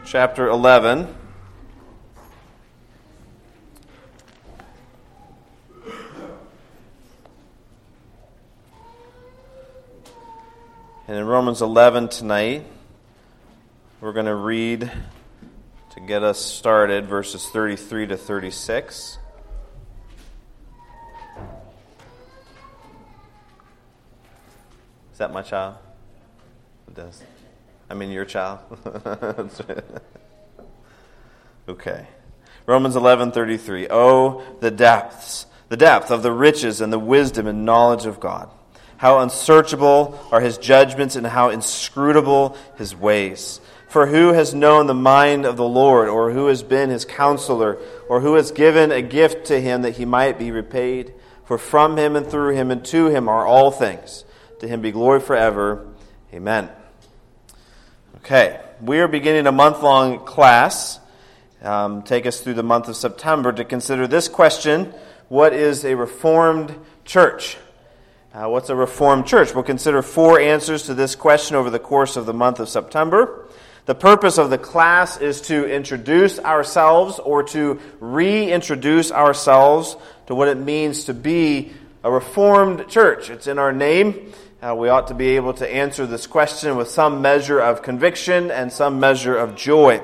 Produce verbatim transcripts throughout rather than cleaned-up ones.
chapter eleven. And in Romans eleven tonight, we're going to read, to get us started, verses thirty-three to thirty-six. Is that my child? It does. I mean your child? Okay. Romans eleven thirty-three. Oh, the depths, the depth of the riches and the wisdom and knowledge of God. How unsearchable are his judgments and how inscrutable his ways. For who has known the mind of the Lord, or who has been his counselor, or who has given a gift to him that he might be repaid? For from him and through him and to him are all things. To him be glory forever. Amen. Okay, we are beginning a month-long class. Um, take us through the month of September to consider this question: what is a Reformed church? Uh, what's a Reformed church? We'll consider four answers to this question over the course of the month of September. The purpose of the class is to introduce ourselves or to reintroduce ourselves to what it means to be a Reformed church. It's in our name. Uh, we ought to be able to answer this question with some measure of conviction and some measure of joy.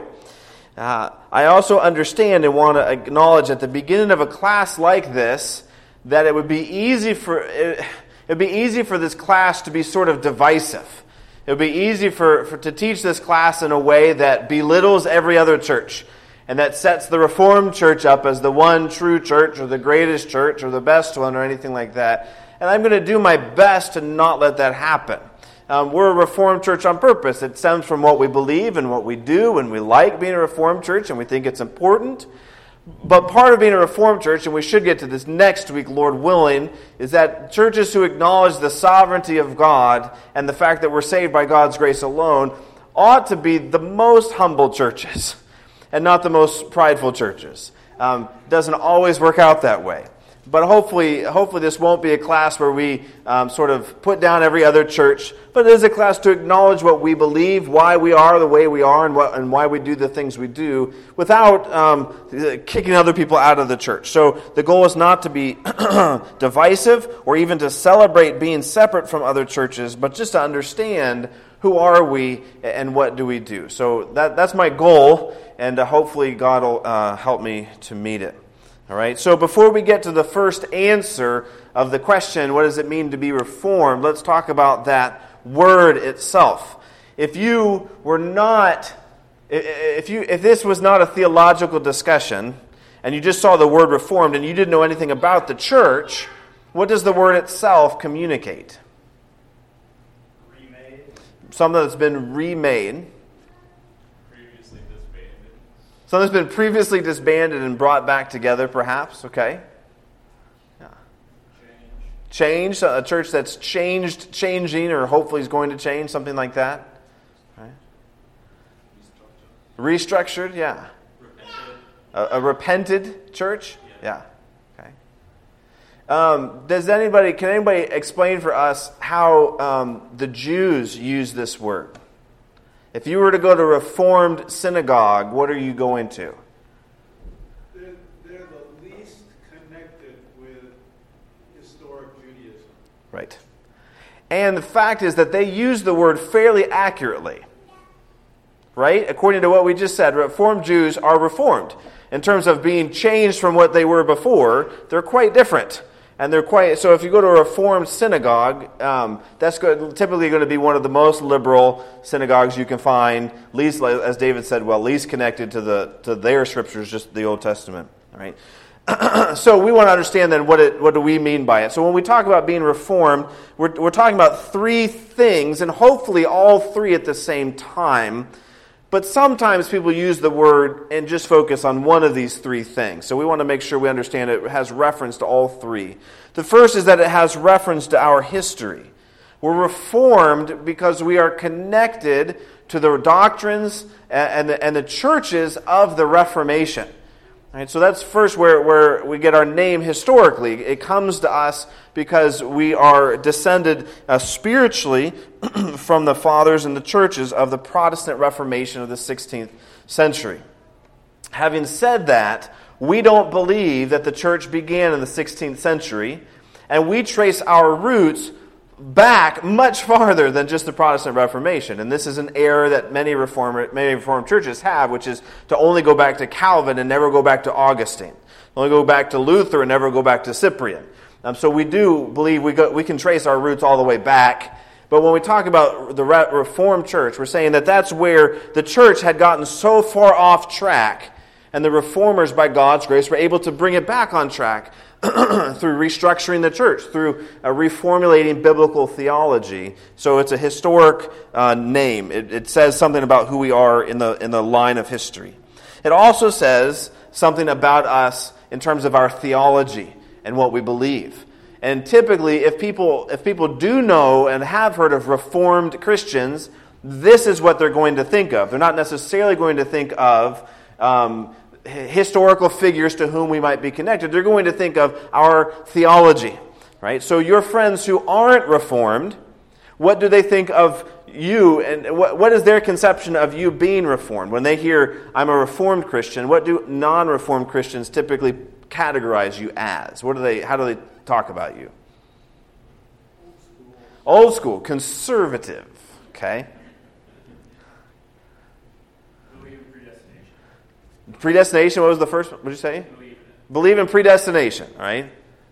Uh, I also understand and want to acknowledge at the beginning of a class like this that it would be easy for it would be easy for this class to be sort of divisive. It would be easy for, for to teach this class in a way that belittles every other church and that sets the Reformed church up as the one true church or the greatest church or the best one or anything like that. And I'm going to do my best to not let that happen. Um, we're a Reformed church on purpose. It stems from what we believe and what we do, and we like being a Reformed church, and we think it's important. But part of being a Reformed church, and we should get to this next week, Lord willing, is that churches who acknowledge the sovereignty of God and the fact that we're saved by God's grace alone ought to be the most humble churches and not the most prideful churches. Um, doesn't always work out that way. But hopefully, hopefully this won't be a class where we um, sort of put down every other church, but it is a class to acknowledge what we believe, why we are the way we are, and, what, and why we do the things we do, without um, kicking other people out of the church. So the goal is not to be divisive or even to celebrate being separate from other churches, but just to understand who are we and what do we do. So that that's my goal, and uh, hopefully God will uh, help me to meet it. All right, so before we get to the first answer of the question, what does it mean to be Reformed, let's talk about that word itself. If you were not, if you, if this was not a theological discussion, and you just saw the word Reformed and you didn't know anything about the church, what does the word itself communicate? Remade. Something that's been remade. Something that's been previously disbanded and brought back together, perhaps. Okay. Yeah. Change. Change. A church that's changed, changing, or hopefully is going to change, something like that. Right. Restructured. Restructured, yeah. Repented. A, a repented church. Yeah. yeah. Okay. Um, does anybody? Can anybody explain for us how um, the Jews use this word? If you were to go to a Reformed synagogue, what are you going to? They're, they're the least connected with historic Judaism. Right. And the fact is that they use the word fairly accurately. Right? According to what we just said, Reformed Jews are Reformed. In terms of being changed from what they were before, they're quite different. And they're quite, so if you go to a Reformed synagogue, um, that's good, typically going to be one of the most liberal synagogues you can find, least, as David said, well, least connected to the to their scriptures, just the Old Testament. All right. So we want to understand then what it what do we mean by it. So when we talk about being Reformed, we're we're talking about three things, and hopefully all three at the same time. But sometimes people use the word and just focus on one of these three things. So we want to make sure we understand it has reference to all three. The first is that it has reference to our history. We're Reformed because we are connected to the doctrines and the, and the churches of the Reformation. All right, so that's first where, where we get our name historically. It comes to us because we are descended uh, spiritually from the fathers and the churches of the Protestant Reformation of the sixteenth century. Having said that, we don't believe that the church began in the sixteenth century, and we trace our roots back much farther than just the Protestant Reformation. And this is an error that many Reformed, many Reformed churches have, which is to only go back to Calvin and never go back to Augustine. Only go back to Luther and never go back to Cyprian. Um, so we do believe we go, we can trace our roots all the way back. But when we talk about the Reformed church, we're saying that that's where the church had gotten so far off track, and the reformers, by God's grace, were able to bring it back on track through restructuring the church, through uh, reformulating biblical theology. So it's a historic uh, name. It, it says something about who we are in the in the line of history. It also says something about us in terms of our theology and what we believe. And typically, if people if people do know and have heard of Reformed Christians, this is what they're going to think of. They're not necessarily going to think of um, historical figures to whom we might be connected. They're going to think of our theology, right? So your friends who aren't Reformed, what do they think of you, and what, what is their conception of you being Reformed? When they hear, I'm a Reformed Christian, what do non-Reformed Christians typically categorize you as? What do they? How do they talk about you? Old school, conservative, okay? Predestination, what was the first one? What did you say? Believe in, Believe in predestination, right?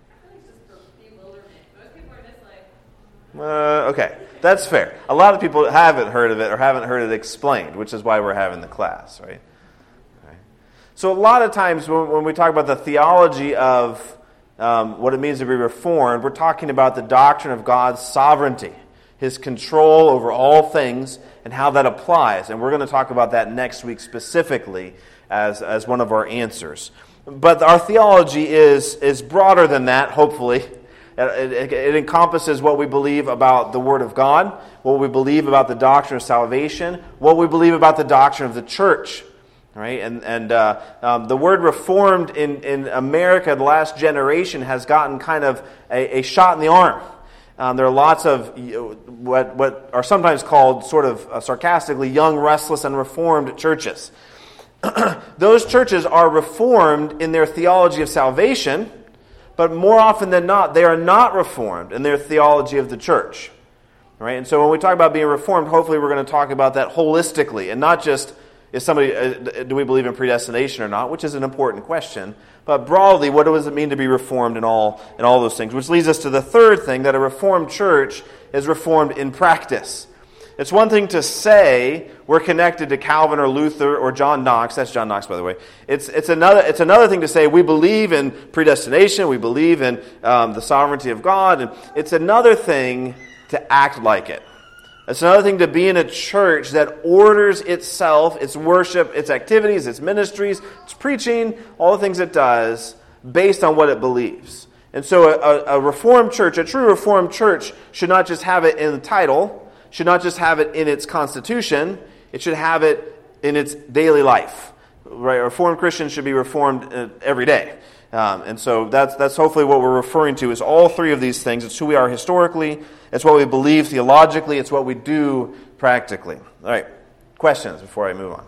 Uh, okay, that's fair. A lot of people haven't heard of it or haven't heard it explained, which is why we're having the class, right? right. So a lot of times when, when we talk about the theology of um, what it means to be Reformed, we're talking about the doctrine of God's sovereignty, His control over all things, and how that applies. And we're going to talk about that next week specifically as, as one of our answers. But our theology is, is broader than that, hopefully. It, it, it encompasses what we believe about the Word of God, what we believe about the doctrine of salvation, what we believe about the doctrine of the church. Right? And, and uh, um, the word Reformed in, in America, the last generation, has gotten kind of a, a shot in the arm. Um, there are lots of you know, what, what are sometimes called, sort of uh, sarcastically, young, restless, and reformed churches. Those churches are reformed in their theology of salvation, but more often than not, they are not reformed in their theology of the church. Right? And so when we talk about being reformed, hopefully we're going to talk about that holistically, and not just, is somebody, uh, do we believe in predestination or not, which is an important question, but broadly, what does it mean to be reformed in all, in all those things? Which leads us to the third thing, that a reformed church is reformed in practice. It's one thing to say we're connected to Calvin or Luther or John Knox. That's John Knox, by the way. It's it's another it's another thing to say we believe in predestination, we believe in um, the sovereignty of God. And it's another thing to act like it. It's another thing to be in a church that orders itself, its worship, its activities, its ministries, its preaching, all the things it does, based on what it believes. And so a, a Reformed church, a true Reformed church, should not just have it in the title, should not just have it in its constitution, it should have it in its daily life. Right? Reformed Christians should be reformed every day. Um, and so that's that's hopefully what we're referring to, is all three of these things. It's who we are historically, it's what we believe theologically, it's what we do practically. All right, questions before I move on?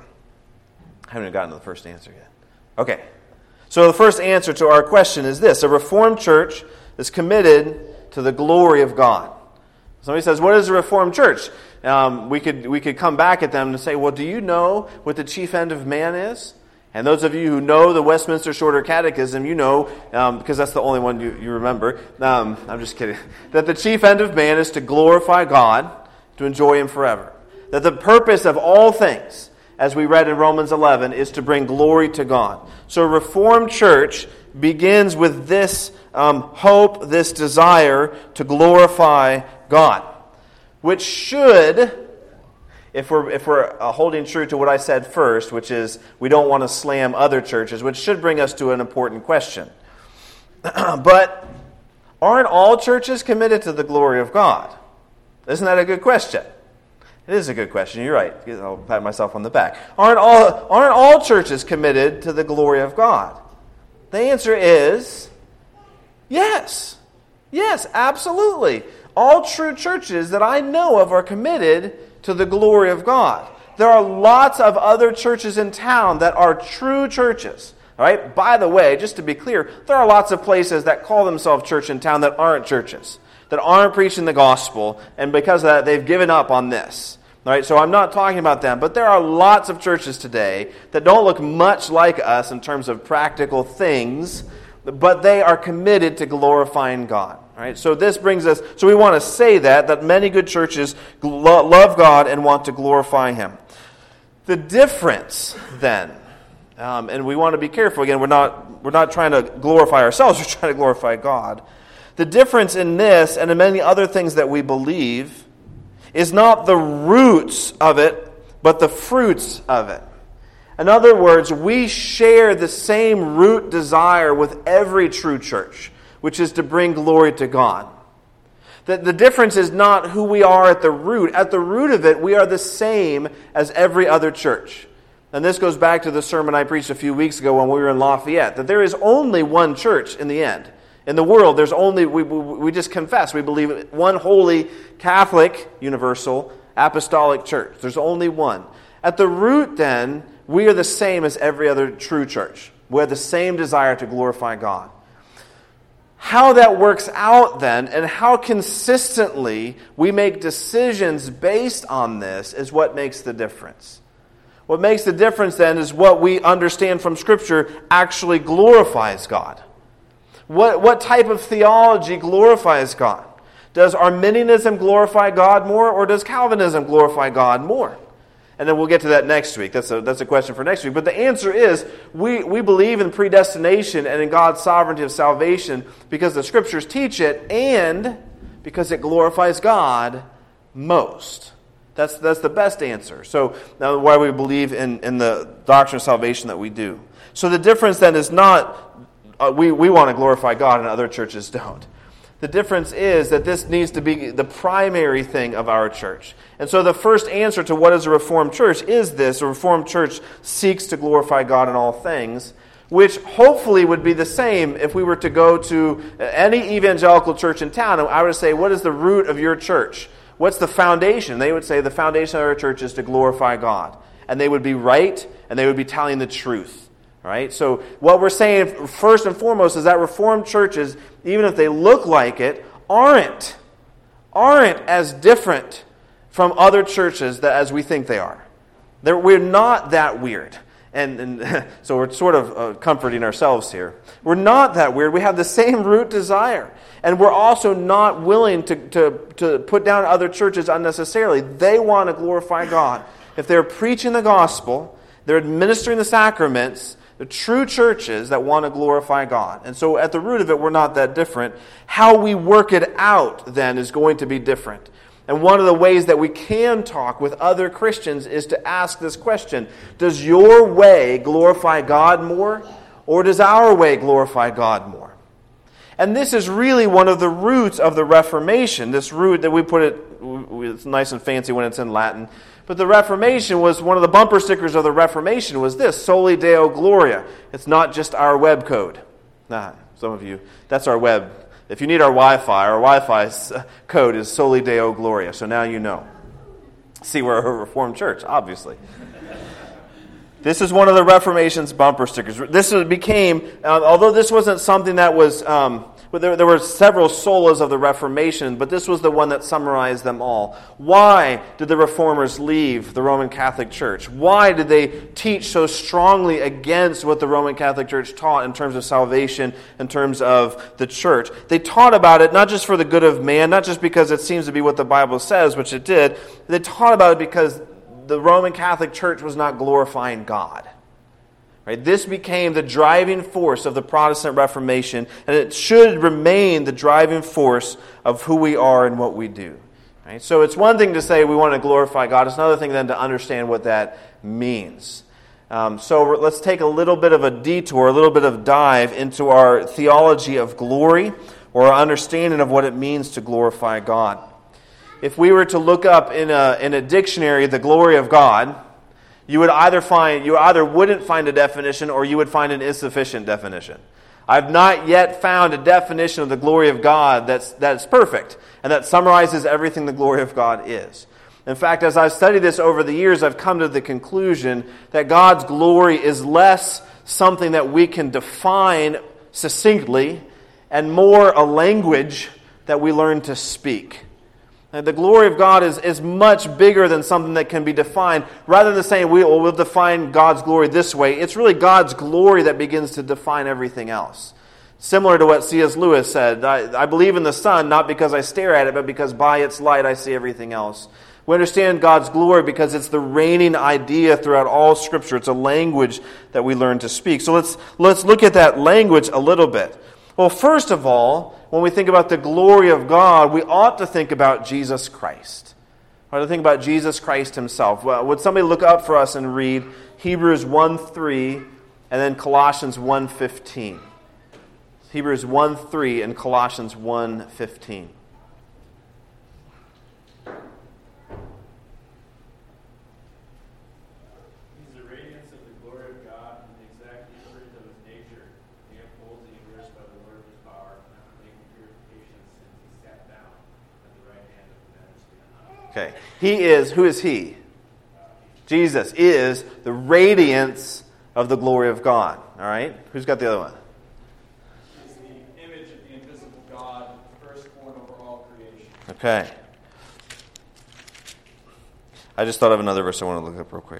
I haven't even gotten to the first answer yet. Okay, so the first answer to our question is this: a Reformed church is committed to the glory of God. Somebody says, what is a Reformed church? Um, we could we could come back at them and say, well, do you know what the chief end of man is? And those of you who know the Westminster Shorter Catechism, you know, um, because that's the only one you, you remember, um, I'm just kidding, that the chief end of man is to glorify God, to enjoy Him forever. That the purpose of all things, as we read in Romans eleven, is to bring glory to God. So a Reformed church begins with this um, hope, this desire to glorify God, which should, if we're if we're uh, holding true to what I said first, which is we don't want to slam other churches, which should bring us to an important question. But aren't all churches committed to the glory of God? Isn't that a good question? It is a good question. You're right. I'll pat myself on the back. Aren't all aren't all churches committed to the glory of God? The answer is yes. Yes, absolutely. All true churches that I know of are committed to the glory of God. There are lots of other churches in town that are true churches. All right? By the way, just to be clear, there are lots of places that call themselves church in town that aren't churches, that aren't preaching the gospel, and because of that, they've given up on this. All right? So I'm not talking about them, but there are lots of churches today that don't look much like us in terms of practical things, but they are committed to glorifying God. All right? So this brings us, so we want to say that, that many good churches lo- love God and want to glorify Him. The difference, then, um, and we want to be careful, again, we're not, we're not trying to glorify ourselves, we're trying to glorify God. The difference in this and in many other things that we believe is not the roots of it, but the fruits of it. In other words, we share the same root desire with every true church, which is to bring glory to God. The, the difference is not who we are at the root. At the root of it, we are the same as every other church. And this goes back to the sermon I preached a few weeks ago when we were in Lafayette, that there is only one church in the end. In the world, there's only, we, we, we just confess, we believe one holy, Catholic, universal, apostolic church. There's only one. At the root, then, we are the same as every other true church. We have the same desire to glorify God. How that works out then, and how consistently we make decisions based on this is what makes the difference. What makes the difference then is what we understand from Scripture actually glorifies God. What, what type of theology glorifies God? Does Arminianism glorify God more, or does Calvinism glorify God more? And then we'll get to that next week. That's a, that's a question for next week. But the answer is, we, we believe in predestination and in God's sovereignty of salvation because the Scriptures teach it and because it glorifies God most. That's, that's the best answer. So now why we believe in, in the doctrine of salvation that we do. So the difference then is not, uh, we, we want to glorify God and other churches don't. The difference is that this needs to be the primary thing of our church. And so the first answer to what is a Reformed church is this. A Reformed church seeks to glorify God in all things, which hopefully would be the same if we were to go to any evangelical church in town. And I would say, what is the root of your church? What's the foundation? They would say the foundation of our church is to glorify God. And they would be right, and they would be telling the truth. Right? So what we're saying first and foremost is that Reformed churches, even if they look like it, aren't, aren't as different from other churches that as we think they are. They're, we're not that weird. And, and so we're sort of uh, comforting ourselves here. We're not that weird. We have the same root desire. And we're also not willing to, to, to put down other churches unnecessarily. They want to glorify God. If they're preaching the gospel, they're administering the sacraments, the true churches that want to glorify God. And so at the root of it, we're not that different. How we work it out, then, is going to be different. And one of the ways that we can talk with other Christians is to ask this question: does your way glorify God more, or does our way glorify God more? And this is really one of the roots of the Reformation. This root that we put it, it's nice and fancy when it's in Latin. But the Reformation was, one of the bumper stickers of the Reformation was this: Soli Deo Gloria. It's not just our web code. Nah, some of you, that's our web. If you need our Wi-Fi, our Wi-Fi code is Soli Deo Gloria. So now you know. See, we're a Reformed church, obviously. This is one of the Reformation's bumper stickers. This became, uh, although this wasn't something that was, um, there, there were several solas of the Reformation, but this was the one that summarized them all. Why did the Reformers leave the Roman Catholic Church? Why did they teach so strongly against what the Roman Catholic Church taught in terms of salvation, in terms of the church? They taught about it not just for the good of man, not just because it seems to be what the Bible says, which it did. They taught about it because the Roman Catholic Church was not glorifying God. Right? This became the driving force of the Protestant Reformation, and it should remain the driving force of who we are and what we do. Right? So it's one thing to say we want to glorify God. It's another thing then to understand what that means. Um, so let's take a little bit of a detour, a little bit of dive into our theology of glory, or our understanding of what it means to glorify God. If we were to look up in a in a dictionary the glory of God, you would either find you either wouldn't find a definition or you would find an insufficient definition. I've not yet found a definition of the glory of God that's, that's perfect and that summarizes everything the glory of God is. In fact, as I've studied this over the years, I've come to the conclusion that God's glory is less something that we can define succinctly and more a language that we learn to speak. And the glory of God is, is much bigger than something that can be defined. Rather than saying we, well, we'll define God's glory this way, it's really God's glory that begins to define everything else. Similar to what C S Lewis said, I, I believe in the sun not because I stare at it, but because by its light I see everything else. We understand God's glory because it's the reigning idea throughout all Scripture. It's a language that we learn to speak. So let's let's look at that language a little bit. Well, first of all, when we think about the glory of God, we ought to think about Jesus Christ. We ought to think about Jesus Christ himself. Well, would somebody look up for us and read Hebrews one three and then Colossians one fifteen? Hebrews one three and Colossians one fifteen. Okay. He is, who is he? Jesus is the radiance of the glory of God. All right? Who's got the other one? He's the image of the invisible God, firstborn over all creation. Okay. I just thought of another verse I want to look up real quick.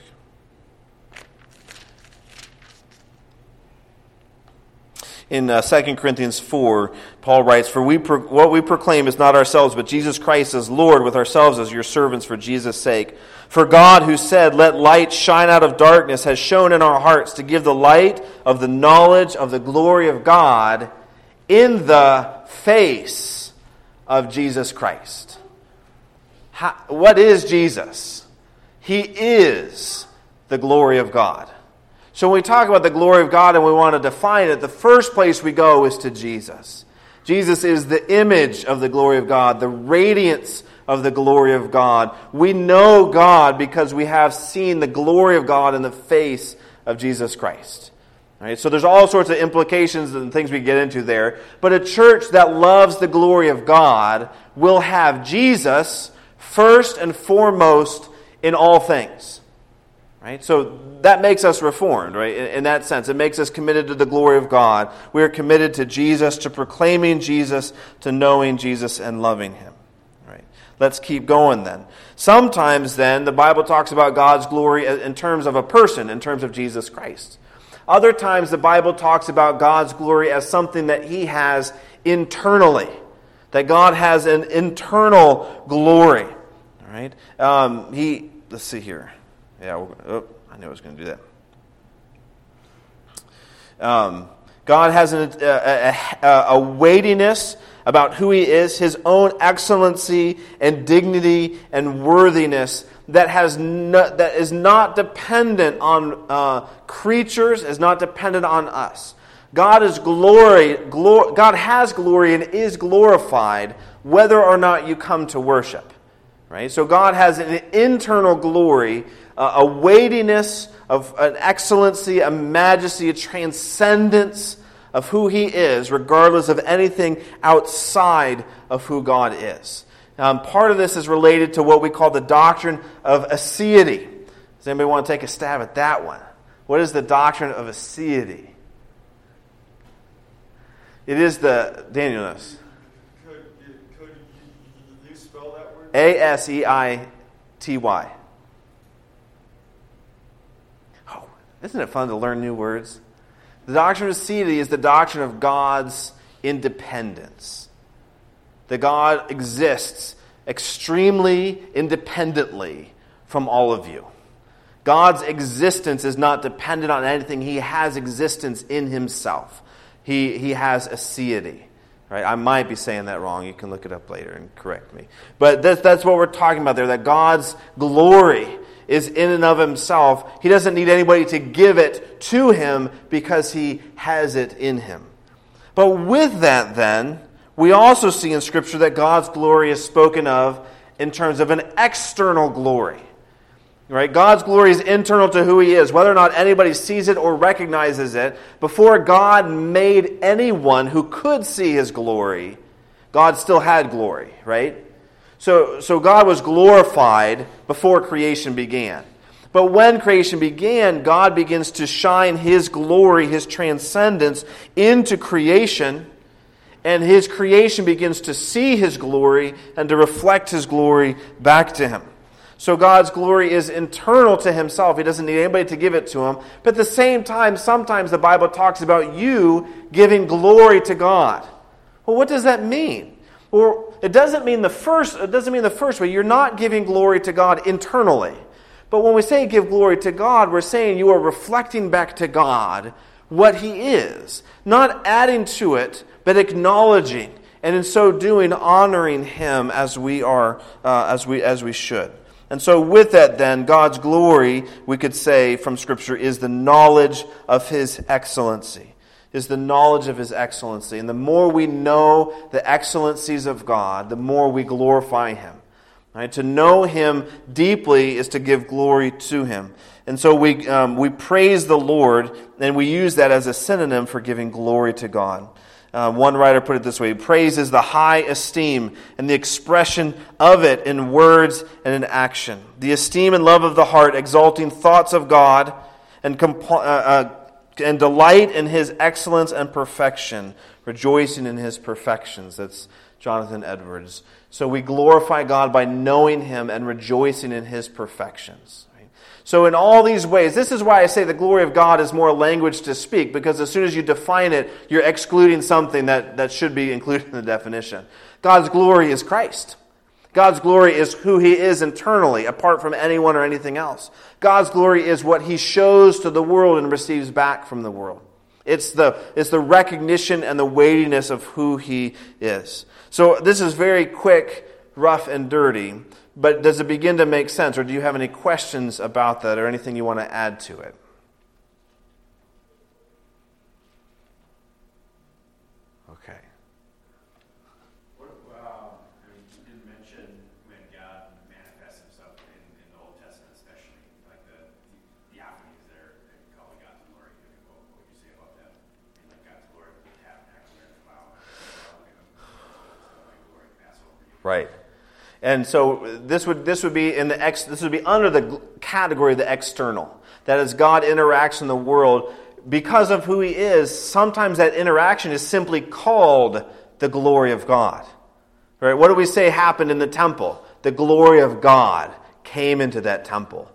In uh, Second Corinthians four, Paul writes, For we pro- what we proclaim is not ourselves, but Jesus Christ as Lord, with ourselves as your servants for Jesus' sake. For God, who said, Let light shine out of darkness, has shone in our hearts to give the light of the knowledge of the glory of God in the face of Jesus Christ. How, what is Jesus? He is the glory of God. So when we talk about the glory of God and we want to define it, the first place we go is to Jesus. Jesus is the image of the glory of God, the radiance of the glory of God. We know God because we have seen the glory of God in the face of Jesus Christ. All right, so there's all sorts of implications and things we get into there. But a church that loves the glory of God will have Jesus first and foremost in all things. Right? So that makes us reformed, right? In, in that sense, it makes us committed to the glory of God. We are committed to Jesus, to proclaiming Jesus, to knowing Jesus and loving him. Right? Let's keep going then. Sometimes then, the Bible talks about God's glory in terms of a person, in terms of Jesus Christ. Other times, the Bible talks about God's glory as something that he has internally. That God has an internal glory. All right? Um, he, let's see here. Yeah, oh, I knew I was going to do that. Um, God has an, a, a, a weightiness about who he is, his own excellency and dignity and worthiness that has no, that is not dependent on uh, creatures, is not dependent on us. God is glory. Glor, God has glory and is glorified whether or not you come to worship. Right? So God has an internal glory, uh, a weightiness of an excellency, a majesty, a transcendence of who he is, regardless of anything outside of who God is. Um, part of this is related to what we call the doctrine of aseity. Does anybody want to take a stab at that one? What is the doctrine of aseity? It is the, Daniel knows. Could you, could you, you spell that word? A S E I T Y. Oh, isn't it fun to learn new words? The doctrine of aseity is the doctrine of God's independence. That God exists extremely independently from all of you. God's existence is not dependent on anything. He has existence in himself. He, he has aseity. Right? I might be saying that wrong. You can look it up later and correct me. But that's, that's what we're talking about there, that God's glory is in and of himself. He doesn't need anybody to give it to him because he has it in him. But with that then, we also see in Scripture that God's glory is spoken of in terms of an external glory. Right? God's glory is internal to who he is, whether or not anybody sees it or recognizes it. Before God made anyone who could see his glory, God still had glory, right? So, so God was glorified before creation began. But when creation began, God begins to shine his glory, his transcendence into creation, and his creation begins to see his glory and to reflect his glory back to him. So God's glory is internal to himself. He doesn't need anybody to give it to him. But at the same time, sometimes the Bible talks about you giving glory to God. Well, what does that mean? Well, it doesn't mean the first, it doesn't mean the first way. You're not giving glory to God internally. But when we say give glory to God, we're saying you are reflecting back to God what he is. Not adding to it, but acknowledging. And in so doing, honoring him as we are, uh, as we as we should. And so with that then, God's glory, we could say from Scripture, is the knowledge of his excellency. Is the knowledge of his excellency. And the more we know the excellencies of God, the more we glorify him. Right? To know him deeply is to give glory to him. And so we um, we praise the Lord, and we use that as a synonym for giving glory to God. Uh, one writer put it this way: praise is the high esteem and the expression of it in words and in action. The esteem and love of the heart, exalting thoughts of God and, comp- uh, uh, and delight in his excellence and perfection, rejoicing in his perfections. That's Jonathan Edwards. So we glorify God by knowing him and rejoicing in his perfections. So in all these ways, this is why I say the glory of God is more language to speak, because as soon as you define it, you're excluding something that, that should be included in the definition. God's glory is Christ. God's glory is who he is internally, apart from anyone or anything else. God's glory is what he shows to the world and receives back from the world. It's the, it's the recognition and the weightiness of who he is. So this is very quick, rough, and dirty. But does it begin to make sense, or do you have any questions about that, or anything you want to add to it? Okay. What, uh, I mean, you did mention when God manifests himself in, in the Old Testament, especially, like the theophanies there, calling God's glory. What, what would you say about that? I mean, like God's glory with the tabernacle and the cloud, glory pass over you. Right. And so this would this would be in the ex, this would be under the category of the external. That as God interacts in the world, because of who he is, sometimes that interaction is simply called the glory of God. Right? What do we say happened in the temple? The glory of God came into that temple.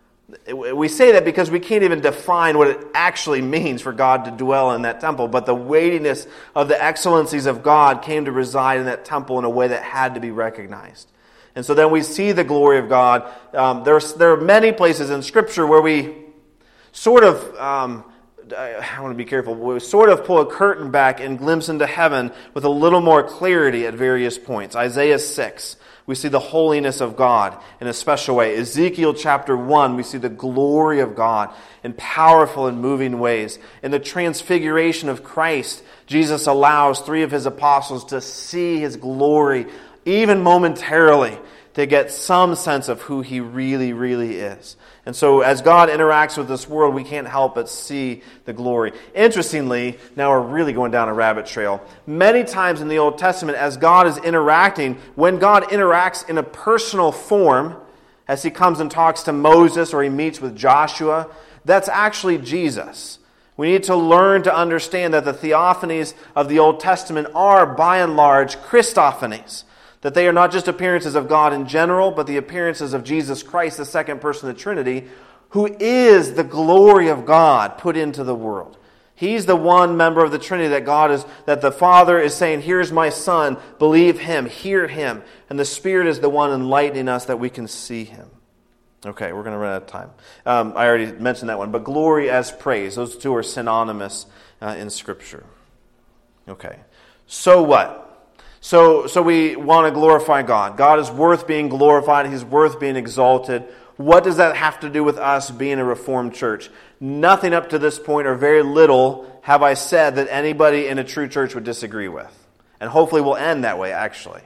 We say that because we can't even define what it actually means for God to dwell in that temple, but the weightiness of the excellencies of God came to reside in that temple in a way that had to be recognized. And so then we see the glory of God. Um, there's, there are many places in Scripture where we sort of, um, I want to be careful, we sort of pull a curtain back and glimpse into heaven with a little more clarity at various points. Isaiah six, we see the holiness of God in a special way. Ezekiel chapter one, we see the glory of God in powerful and moving ways. In the transfiguration of Christ, Jesus allows three of his apostles to see his glory even momentarily, to get some sense of who he really, really is. And so as God interacts with this world, we can't help but see the glory. Interestingly, now we're really going down a rabbit trail. Many times in the Old Testament, as God is interacting, when God interacts in a personal form, as he comes and talks to Moses or he meets with Joshua, that's actually Jesus. We need to learn to understand that the theophanies of the Old Testament are, by and large, Christophanies. That they are not just appearances of God in general, but the appearances of Jesus Christ, the second person of the Trinity, who is the glory of God put into the world. He's the one member of the Trinity that God is, that the Father is saying, here's my Son, believe him, hear him. And the Spirit is the one enlightening us that we can see him. Okay, we're going to run out of time. Um, I already mentioned that one, but glory as praise. Those two are synonymous uh, in Scripture. Okay, so what? So, so we want to glorify God. God is worth being glorified. He's worth being exalted. What does that have to do with us being a Reformed church? Nothing up to this point, or very little, have I said that anybody in a true church would disagree with. And hopefully we'll end that way, actually.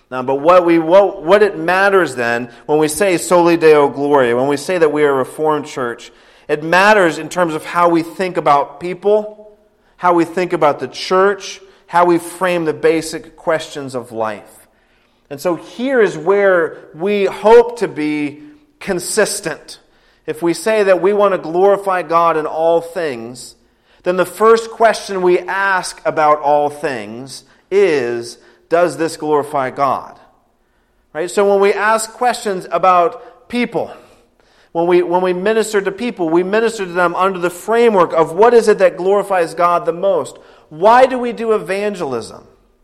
Now, but what we what, what it matters then when we say Soli Deo Gloria, when we say that we are a Reformed church, it matters in terms of how we think about people, how we think about the church, how we frame the basic questions of life. And so here is where we hope to be consistent. If we say that we want to glorify God in all things, then the first question we ask about all things is, does this glorify God? Right? So when we ask questions about people, when we when we minister to people, we minister to them under the framework of what is it that glorifies God the most? Why do we do evangelism?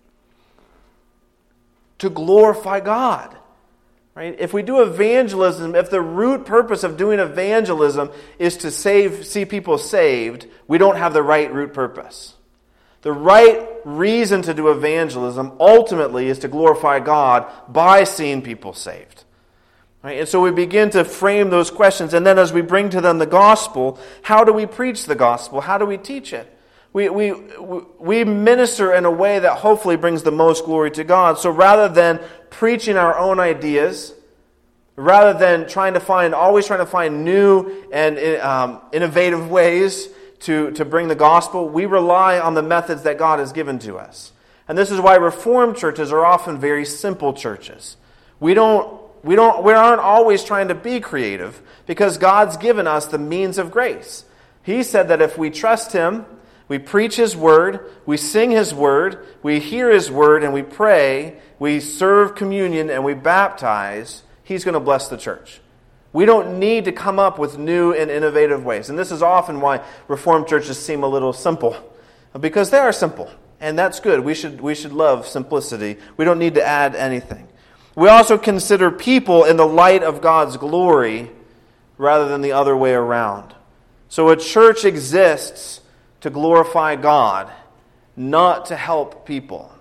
To glorify God. Right? If we do evangelism, if the root purpose of doing evangelism is to save, see people saved, we don't have the right root purpose. The right reason to do evangelism ultimately is to glorify God by seeing people saved. Right? And so we begin to frame those questions, and then as we bring to them the gospel, how do we preach the gospel? How do we teach it? We, we, we minister in a way that hopefully brings the most glory to God. So rather than preaching our own ideas, rather than trying to find, always trying to find new and um, innovative ways to, to bring the gospel, we rely on the methods that God has given to us. And this is why Reformed churches are often very simple churches. We don't, we don't, we aren't always trying to be creative because God's given us the means of grace. He said that if we trust Him, we preach His Word, we sing His Word, we hear His Word, and we pray, we serve communion, and we baptize, He's going to bless the church. We don't need to come up with new and innovative ways. And this is often why Reformed churches seem a little simple. Because they are simple. And that's good. We should, we should love simplicity. We don't need to add anything. We also consider people in the light of God's glory rather than the other way around. So a church exists to glorify God, not to help people.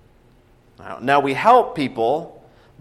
Now we help people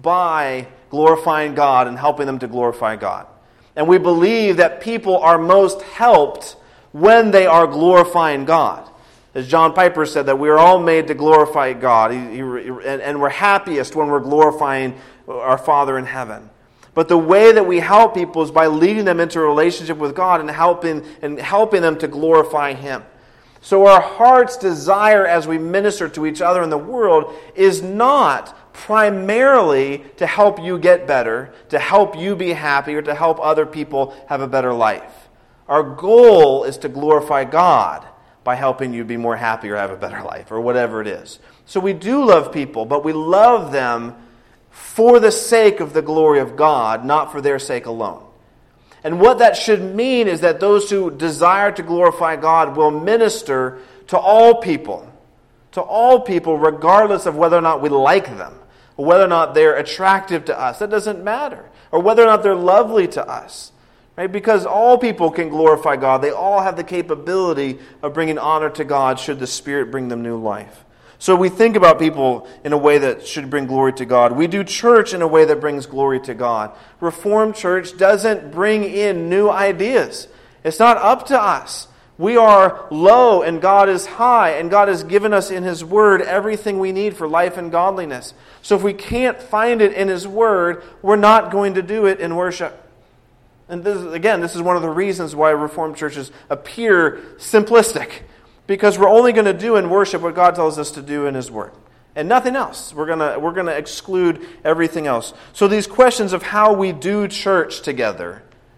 by glorifying God and helping them to glorify God. And we believe that people are most helped when they are glorifying God. As John Piper said, that we are all made to glorify God, he, he, and, and we're happiest when we're glorifying our Father in heaven. But the way that we help people is by leading them into a relationship with God and helping and helping them to glorify Him. So our heart's desire as we minister to each other in the world is not primarily to help you get better, to help you be happy, or to help other people have a better life. Our goal is to glorify God by helping you be more happy or have a better life, or whatever it is. So we do love people, but we love them for the sake of the glory of God, not for their sake alone. And what that should mean is that those who desire to glorify God will minister to all people, to all people regardless of whether or not we like them, or whether or not they're attractive to us. That doesn't matter. Or whether or not they're lovely to us. Right? Because all people can glorify God. They all have the capability of bringing honor to God should the Spirit bring them new life. So we think about people in a way that should bring glory to God. We do church in a way that brings glory to God. Reformed church doesn't bring in new ideas. It's not up to us. We are low and God is high, and God has given us in His Word everything we need for life and godliness. So if we can't find it in His Word, we're not going to do it in worship. And this is, again, this is one of the reasons why Reformed churches appear simplistic. Because we're only going to do in worship what God tells us to do in His Word. And nothing else. We're going to, we're going to exclude everything else. So these questions of how we do church together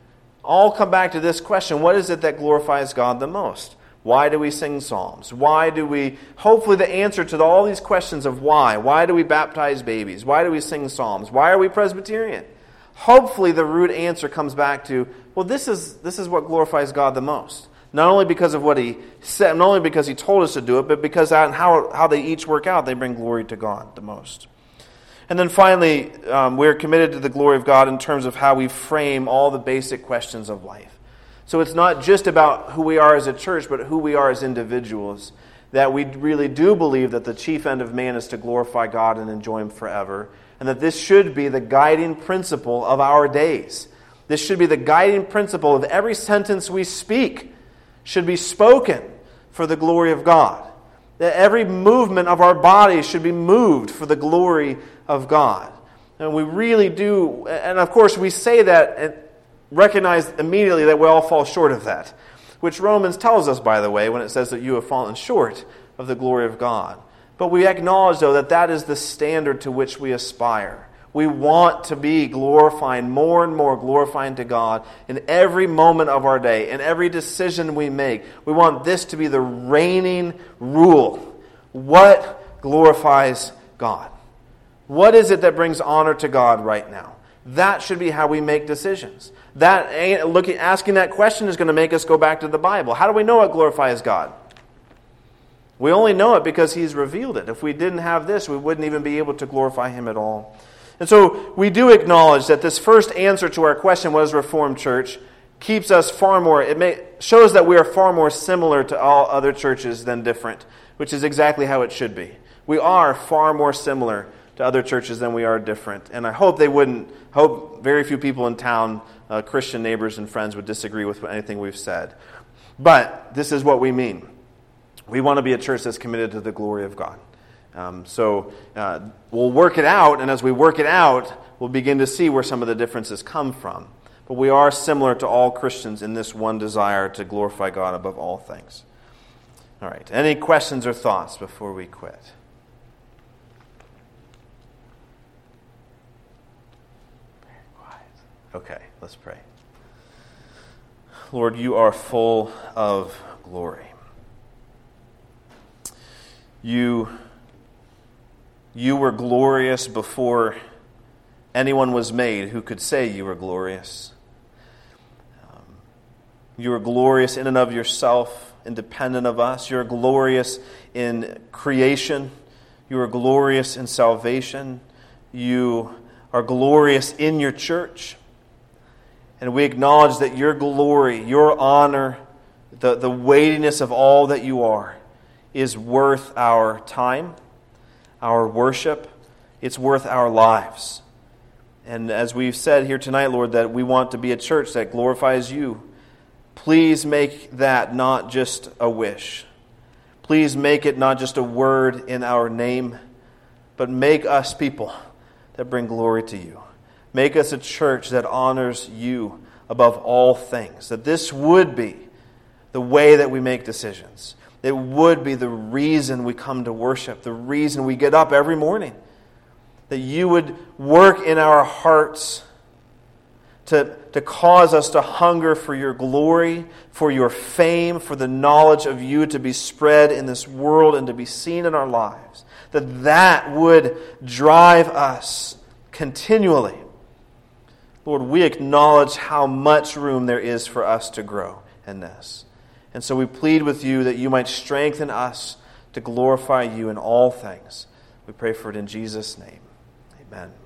all come back to this question: what is it that glorifies God the most? Why do we sing psalms? Why do we, hopefully the answer to all these questions of why. Why do we baptize babies? Why do we sing psalms? Why are we Presbyterian? Hopefully the root answer comes back to, well, this is this is what glorifies God the most. Not only because of what He said, not only because He told us to do it, but because how how they each work out, they bring glory to God the most. And then finally, um, we're committed to the glory of God in terms of how we frame all the basic questions of life. So it's not just about who we are as a church, but who we are as individuals. That we really do believe that the chief end of man is to glorify God and enjoy Him forever. And that this should be the guiding principle of our days. This should be the guiding principle of every sentence we speak should be spoken for the glory of God. That every movement of our body should be moved for the glory of God. And we really do, and of course we say that and recognize immediately that we all fall short of that, which Romans tells us, by the way, when it says that you have fallen short of the glory of God. But we acknowledge, though, that that is the standard to which we aspire. We want to be glorifying, more and more glorifying to God in every moment of our day, in every decision we make. We want this to be the reigning rule. What glorifies God? What is it that brings honor to God right now? That should be how we make decisions. That looking, asking that question is going to make us go back to the Bible. How do we know what glorifies God? We only know it because He's revealed it. If we didn't have this, we wouldn't even be able to glorify Him at all. And so we do acknowledge that this first answer to our question, what is Reformed Church, keeps us far more, it may, shows that we are far more similar to all other churches than different, which is exactly how it should be. We are far more similar to other churches than we are different. And I hope they wouldn't, hope very few people in town, uh, Christian neighbors and friends, would disagree with anything we've said. But this is what we mean. We want to be a church that's committed to the glory of God. Um, so uh, we'll work it out, and as we work it out, we'll begin to see where some of the differences come from. But we are similar to all Christians in this one desire to glorify God above all things. All right. Any questions or thoughts before we quit? Very quiet. Okay, let's pray. Lord, you are full of glory. You, you were glorious before anyone was made who could say you were glorious. Um, you are glorious in and of yourself, independent of us. You are glorious in creation. You are glorious in salvation. You are glorious in your church. And we acknowledge that your glory, your honor, the, the weightiness of all that you are, is worth our time, our worship. It's worth our lives. And as we've said here tonight, Lord, that we want to be a church that glorifies you. Please make that not just a wish. Please make it not just a word in our name, but make us people that bring glory to you. Make us a church that honors you above all things. That this would be the way that we make decisions. It would be the reason we come to worship, the reason we get up every morning. That you would work in our hearts to, to cause us to hunger for your glory, for your fame, for the knowledge of you to be spread in this world and to be seen in our lives. That that would drive us continually. Lord, we acknowledge how much room there is for us to grow in this. And so we plead with you that you might strengthen us to glorify you in all things. We pray for it in Jesus' name. Amen.